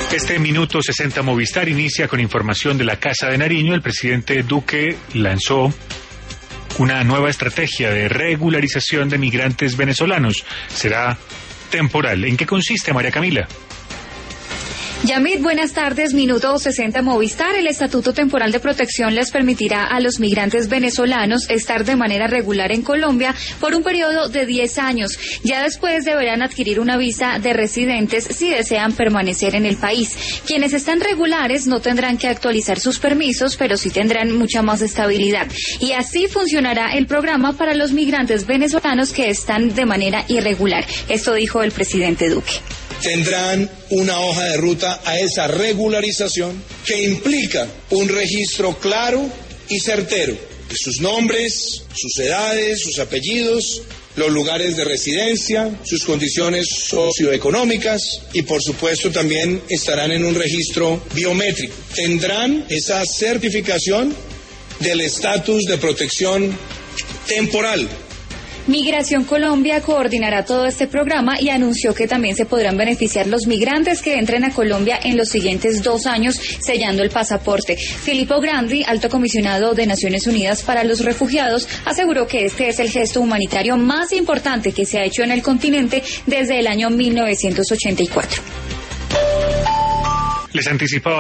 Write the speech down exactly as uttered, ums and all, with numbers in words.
Este Minuto sesenta Movistar inicia con información de la Casa de Nariño. El presidente Duque lanzó una nueva estrategia de regularización de migrantes venezolanos. Será temporal. ¿En qué consiste, María Camila? Yamid, buenas tardes. Minuto sesenta Movistar. El Estatuto Temporal de Protección les permitirá a los migrantes venezolanos estar de manera regular en Colombia por un periodo de diez años. Ya después deberán adquirir una visa de residentes si desean permanecer en el país. Quienes están regulares no tendrán que actualizar sus permisos, pero sí tendrán mucha más estabilidad. Y así funcionará el programa para los migrantes venezolanos que están de manera irregular. Esto dijo el presidente Duque. Tendrán una hoja de ruta a esa regularización que implica un registro claro y certero de sus nombres, sus edades, sus apellidos, los lugares de residencia, sus condiciones socioeconómicas y por supuesto también estarán en un registro biométrico. Tendrán esa certificación del estatus de protección temporal. Migración Colombia coordinará todo este programa y anunció que también se podrán beneficiar los migrantes que entren a Colombia en los siguientes dos años sellando el pasaporte. Filippo Grandi, alto comisionado de Naciones Unidas para los Refugiados, aseguró que este es el gesto humanitario más importante que se ha hecho en el continente desde el año mil novecientos ochenta y cuatro. Les anticipaba